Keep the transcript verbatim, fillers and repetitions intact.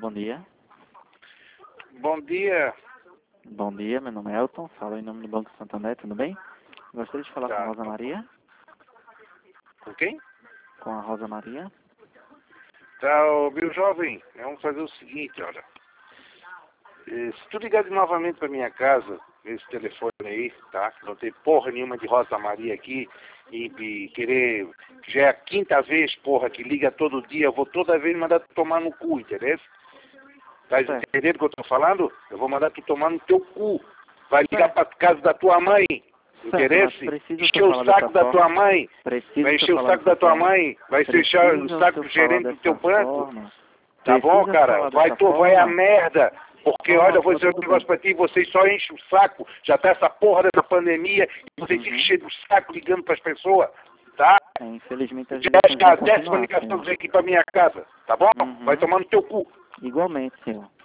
bom dia. Bom dia. Bom dia, meu nome é Elton, falo em nome do Banco Santander, tudo bem? Gostaria de falar Tá. com a Rosa Maria. Com quem? Com a Rosa Maria. Tá, ô, meu jovem, vamos fazer o seguinte, olha. Eh, Se tu ligar de novamente pra minha casa, esse telefone aí, tá? Não tem porra nenhuma de Rosa Maria aqui e, e querer... Já é a quinta vez, porra, que liga todo dia, eu vou toda vez mandar tu tomar no cu, entendeu? Tá Certo. entendendo o que eu tô falando? Eu vou mandar tu tomar no teu cu. Vai ligar pra casa da tua mãe, interessa? mas precisa Encher o falar saco dessa da tua forma? mãe. Precisa Vai encher o falar saco da dessa tua forma? mãe, vai fechar o Precisa saco do falar gerente do teu dessa banco. forma? Tá bom, Precisa cara? falar Vai dessa tu, vai a forma? merda. Porque, Nossa, olha, eu vou dizer um tudo negócio bem. pra ti, vocês só enchem o saco. Já tá essa porra dessa pandemia e vocês Uhum. ficam cheios do saco ligando pras pessoas, tá? É, infelizmente as Já ligações acho que é a vão décima continuar, ligação senhor. que vem aqui pra minha casa, tá bom? Uhum. Vai tomar no teu cu. Igualmente, senhor.